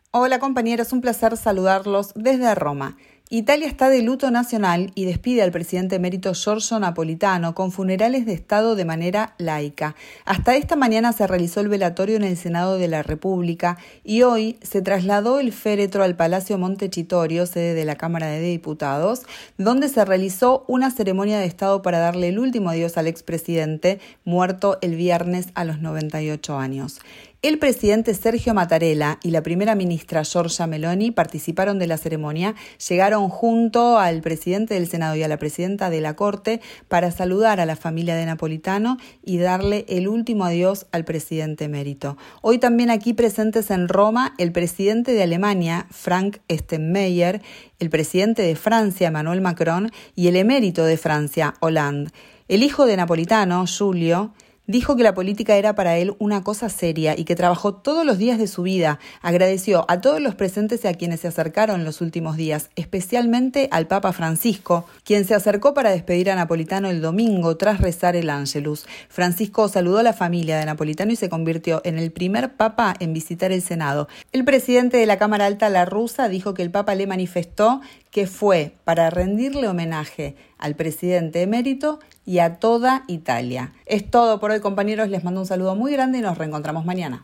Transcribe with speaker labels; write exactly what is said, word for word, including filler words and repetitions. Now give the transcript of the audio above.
Speaker 1: Hola compañeros, un placer saludarlos desde Roma. Italia está de luto nacional y despide al presidente emérito Giorgio Napolitano con funerales de Estado de manera laica. Hasta esta mañana se realizó el velatorio en el Senado de la República y hoy se trasladó el féretro al Palacio Montecitorio, sede de la Cámara de Diputados, donde se realizó una ceremonia de Estado para darle el último adiós al expresidente, muerto el viernes a los noventa y ocho años. El presidente Sergio Mattarella y la primera ministra Giorgia Meloni participaron de la ceremonia, llegaron junto al presidente del Senado y a la presidenta de la Corte para saludar a la familia de Napolitano y darle el último adiós al presidente emérito. Hoy también aquí presentes en Roma el presidente de Alemania, Frank Steinmeier, el presidente de Francia, Emmanuel Macron, y el emérito de Francia, Hollande. El hijo de Napolitano, Giulio, dijo que la política era para él una cosa seria y que trabajó todos los días de su vida. Agradeció a todos los presentes y a quienes se acercaron los últimos días, especialmente al Papa Francisco, quien se acercó para despedir a Napolitano el domingo tras rezar el Ángelus. Francisco saludó a la familia de Napolitano y se convirtió en el primer Papa en visitar el Senado. El presidente de la Cámara Alta, la rusa, dijo que el Papa le manifestó que fue para rendirle homenaje al presidente emérito y a toda Italia. Es todo por hoy, compañeros. Les mando un saludo muy grande y nos reencontramos mañana.